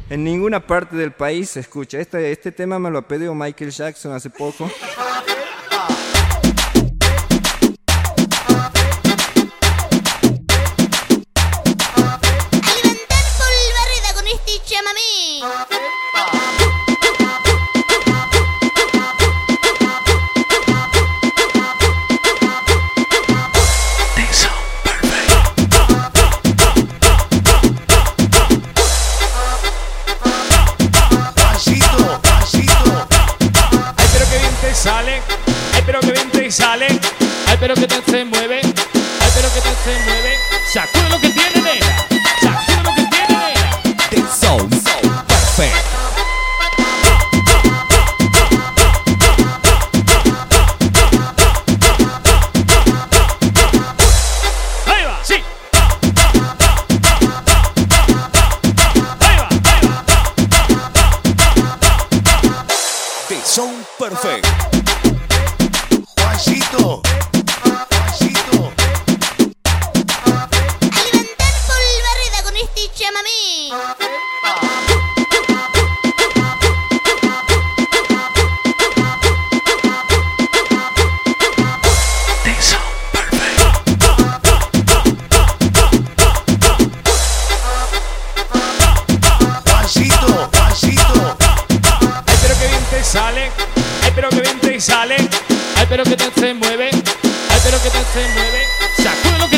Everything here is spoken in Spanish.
En ninguna parte del país se escucha. Este tema me lo ha pedido Michael Jackson hace poco. Sale, ay pero que bien te sale, ay pero que te se mueve, ay pero que te se mueve, sacude lo que tiene nena, sacude lo que tiene nena. The Sound Perfect. Ahí va, sí. Ahí va, ahí va. The Sound Perfect. Juancito, Juancito. A levantar polvareda con este chamamé. The Sound Perfect. Juancito, Juancito. Ay pero que bien te sale, ay pero que bien te sale, ay pero que te se mueve, ay pero que te se mueve, sacude lo que